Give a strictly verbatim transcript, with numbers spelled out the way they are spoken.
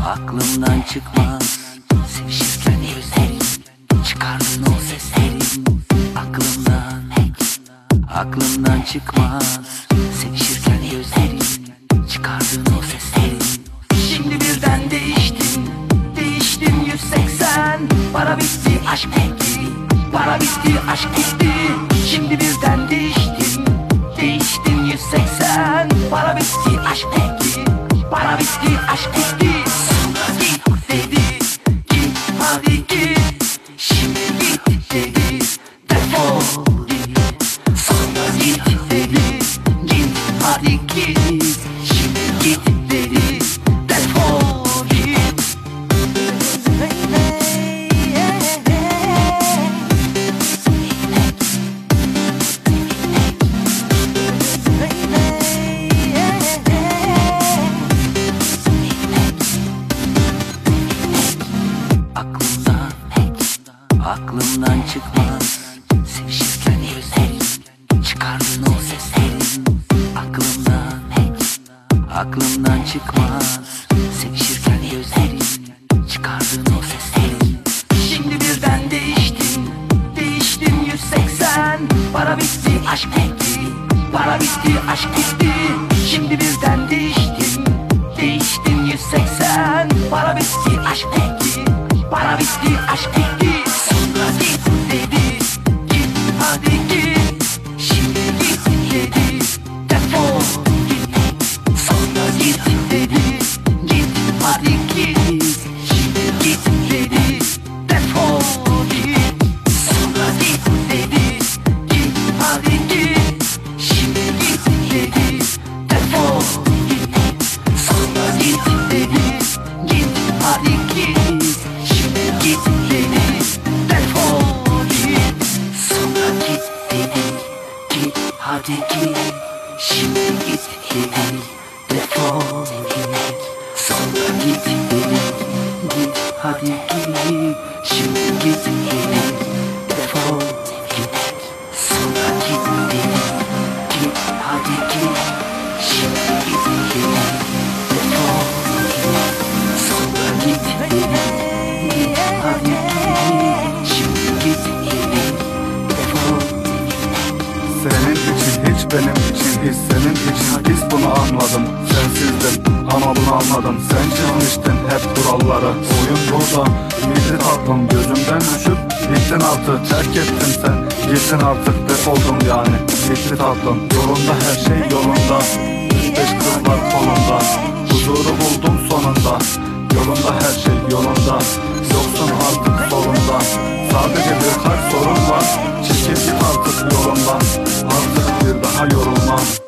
Aklımdan çıkmaz sevişirken gözlerin, çıkardın o seslerin. Aklımdan, aklımdan çıkmaz sevişirken gözlerin, çıkardın o seslerin. Şimdi birden değiştin, değiştin yüz seksen. Para bitti, aşk bitti, para bitti, aşk bitti. Şimdi birden değiştin, değiştin yüz seksen. Para bitti, aşk bitti, para bitti, aşk bitti. Sonra git dedi, git hadi git. Şimdi git dedi, defol git. Sonra git dedi, git hadi git. Şimdi git dedi, defol git. Aklımdan, aklımdan çıkmaz sevişirken gözlerin, çıkardın o seslerin. Aklımdan, aklımdan çıkmaz sevişirken gözlerin, çıkardın o seslerin. Şimdi birden değiştin, değiştin yüz seksen. Para bitti, aşk bitti, para bitti, aşk bitti. Şimdi birden değiştin, değiştin yüz seksen. Para bitti, aşk bitti, para bitti, aşk bitti. Sonra git dedi, git hadi git. Şimdi git dedi, defol git. Sonra git dedi, git hadi git. Şimdi git dedi, defol git. Sonra git dedi, git hadi git. Şimdi git dedi, defol git. Sonra git dedi, git hadi git. Şimdi git dedi, defol git. Sonra git dedi, git hadi git. Şimdi git dedi, defol git. Sonra git dedi, git hadi git. Şimdi git dedi, defol git. Sonra git dedi, git hadi git. Şimdi git dedi, defol git. Sonra git dedi, git hadi git. Şimdi git dedi, defol git. Senin için hiç benim için hiç senin için biz bunu anladım. Sensizdim ama bunu anladım. Sen çizmiştin hep kuralları. Oyun burada bitti tatlım, gözümden düşüp bittin artık. Terk ettin sen, gittin artık, defoldum yani. Bitti tatlım, yolunda her şey yolunda. Üç beş kız var kolunda, huzuru buldum sonunda. Yolunda her şey yolunda, yoksun artık solunda. Sadece birkaç sorun var, çekil git artık yolundan. Artık bir daha yorulmam.